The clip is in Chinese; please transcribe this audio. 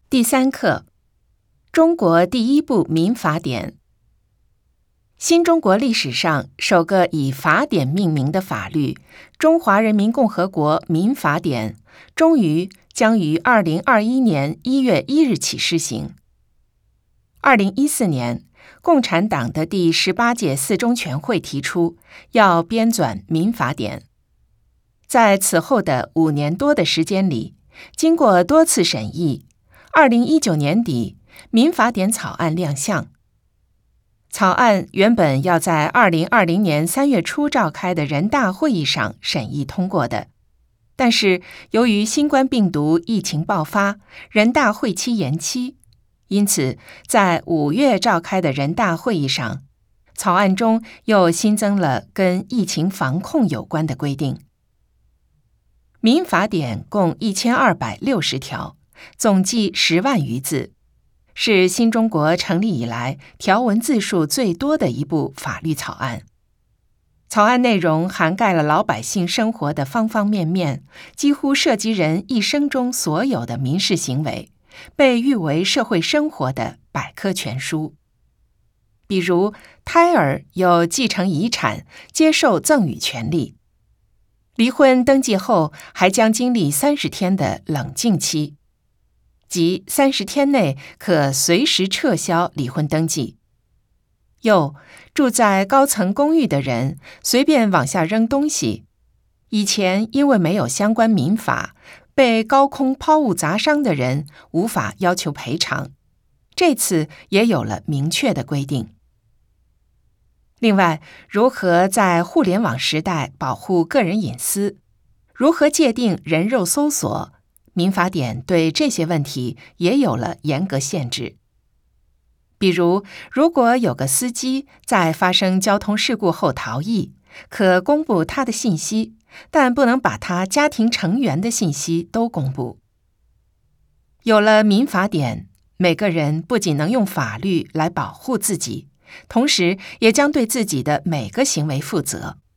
第3课，中国第一部民法典。新中国历史上首个以法典命名的法律《中华人民共和国民法典》将于2021年1月1日起施行。2014年，共产党的第18届四中全会提出要编纂民法典。在此后的5年多的时间里，经过多次审议，2019年底，民法典草案亮相。草案原本要在2020年3月初召开的人大会议上审议通过的，但是由于新冠病毒疫情爆发，人大会期延期，因此在5月召开的人大会议上，草案中又新增了跟疫情防控有关的规定。民法典共1260条，总计10万余字，是新中国成立以来条文字数最多的一部法律草案。草案内容涵盖了老百姓生活的方方面面，几乎涉及人一生中所有的民事行为，被誉为社会生活的百科全书。比如，胎儿有继承遗产、接受赠与权利；离婚登记后还将经历30天的冷静期，即30天内可随时撤销离婚登记。又，住在高层公寓的人随便往下扔东西，以前因为没有相关民法，被高空抛物砸伤的人无法要求赔偿，这次也有了明确的规定。另外，如何在互联网时代保护个人隐私，如何界定人肉搜索，民法典对这些问题也有了严格限制。比如，如果有个司机在发生交通事故后逃逸，可公布他的信息，但不能把他家庭成员的信息都公布。有了民法典，每个人不仅能用法律来保护自己，同时也将对自己的每个行为负责。